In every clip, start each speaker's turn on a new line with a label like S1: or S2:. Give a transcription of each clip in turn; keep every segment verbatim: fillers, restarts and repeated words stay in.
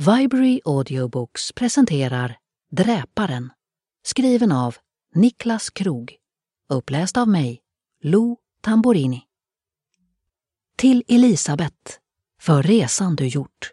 S1: Viberary Audiobooks presenterar Dräparen, skriven av Niklas Krog, uppläst av mig, Lo Tamborini. Till Elisabeth, för resan du gjort.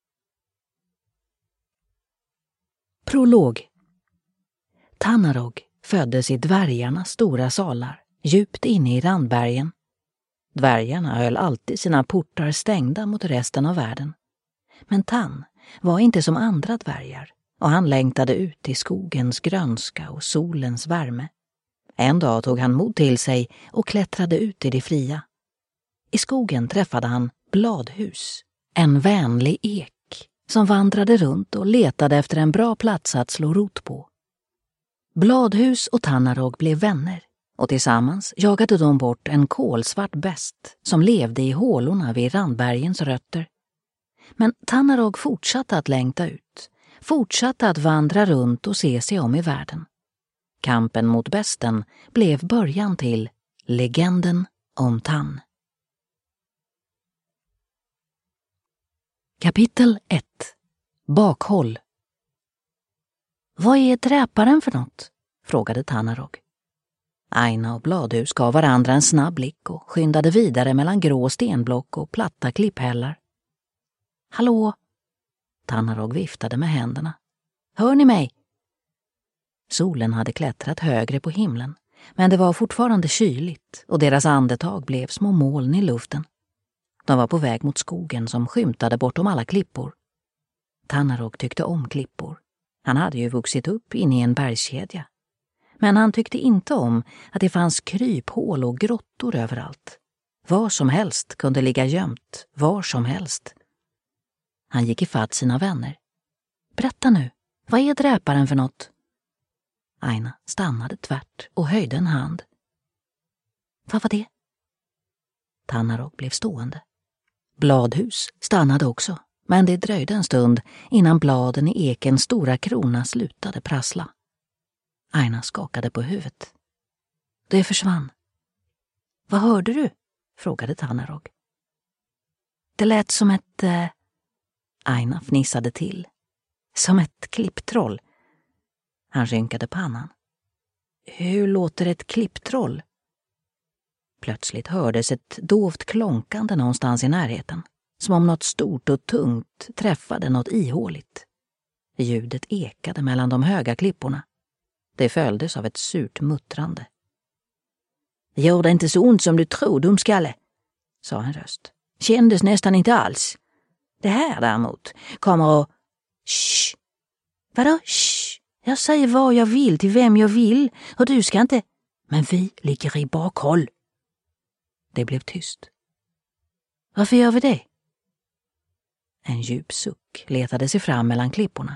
S1: Prolog. Tanarog föddes i dvärgarnas stora salar, djupt inne i Randbergen. Dvärgarna höll alltid sina portar stängda mot resten av världen. Men Tan var inte som andra dvärgar och han längtade ut i skogens grönska och solens värme. En dag tog han mod till sig och klättrade ut i det fria. I skogen träffade han Bladhus, en vänlig ek som vandrade runt och letade efter en bra plats att slå rot på. Bladhus och Tanarog blev vänner och tillsammans jagade de bort en kolsvart bäst som levde i hålorna vid Randbergens rötter. Men Tanarog fortsatte att längta ut, fortsatte att vandra runt och se sig om i världen. Kampen mot bästen blev början till legenden om Tan. Kapitel ett. Bakhåll. Vad är dräparen för något? Frågade Tanarog. Aina och Bladhus gav varandra en snabb blick och skyndade vidare mellan grå stenblock och platta klipphällar. Hallå? Tanarog viftade med händerna. Hör ni mig? Solen hade klättrat högre på himlen, men det var fortfarande kyligt och deras andetag blev små moln i luften. De var på väg mot skogen som skymtade bortom alla klippor. Tanarog tyckte om klippor. Han hade ju vuxit upp inne i en bergskedja. Men han tyckte inte om att det fanns kryphål och grottor överallt. Var som helst kunde ligga gömt, var som helst. Han gick ifatt sina vänner. Berätta nu, vad är dräparen för något? Aina stannade tvärt och höjde en hand. Vad var det? Tanarog blev stående. Bladhus stannade också, men det dröjde en stund innan bladen i ekens stora krona slutade prassla. Aina skakade på huvudet. Det försvann. Vad hörde du? Frågade Tanarog. Det lät som ett... Eh... Aina fnissade till. Som ett klipptroll. Han rynkade pannan. Hur låter ett klipptroll? Plötsligt hördes ett dovt klonkande någonstans i närheten. Som om något stort och tungt träffade något ihåligt. Ljudet ekade mellan de höga klipporna. Det följdes av ett surt muttrande. Det gjorde inte så ont som du tror, dumskalle, sa en röst. Kändes nästan inte alls. Det här däremot kommer att... Shh! Vadå? Shh! Jag säger vad jag vill till vem jag vill och du ska inte... Men vi ligger i bakhåll. Det blev tyst. Varför gör vi det? En djup suck letade sig fram mellan klipporna.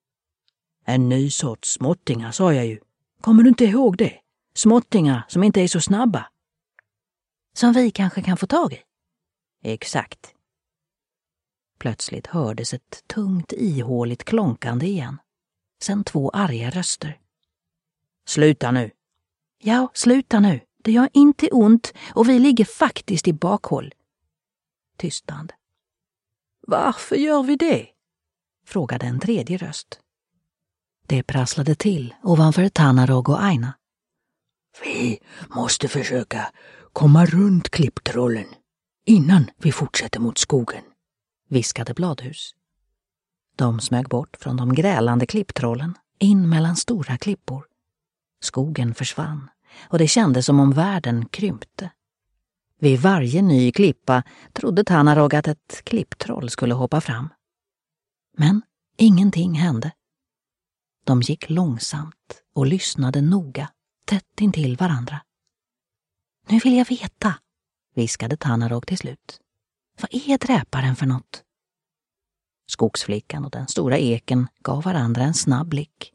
S1: En ny sorts småttingar, sa jag ju. Kommer du inte ihåg det? Småttingar som inte är så snabba. Som vi kanske kan få tag i? Exakt. Plötsligt hördes ett tungt ihåligt klonkande igen. Sen två arga röster. Sluta nu. Ja, sluta nu. Det gör inte ont och vi ligger faktiskt i bakhåll. Tystnad. Varför gör vi det? Frågade en tredje röst. Det prasslade till ovanför Tanarog och Aina. Vi måste försöka komma runt klipptrollen innan vi fortsätter mot skogen, viskade Bladhus. De smög bort från de grälande klipptrollen in mellan stora klippor. Skogen försvann och det kändes som om världen krympte. Vid varje ny klippa trodde Tanarog att ett klipptroll skulle hoppa fram. Men ingenting hände. De gick långsamt och lyssnade noga, tätt intill varandra. Nu vill jag veta, viskade Tanarog till slut. Vad är dräparen för något? Skogsflickan och den stora eken gav varandra en snabb blick.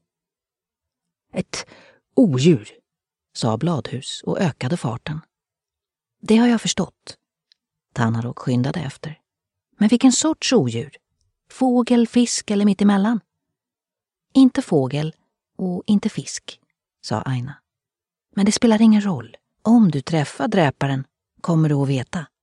S1: Ett odjur, sa Bladhus och ökade farten. Det har jag förstått. Tanarog skyndade efter. Men vilken sorts odjur? Fågel, fisk eller mittemellan? Inte fågel och inte fisk, sa Aina. Men det spelar ingen roll. Om du träffar dräparen kommer du att veta.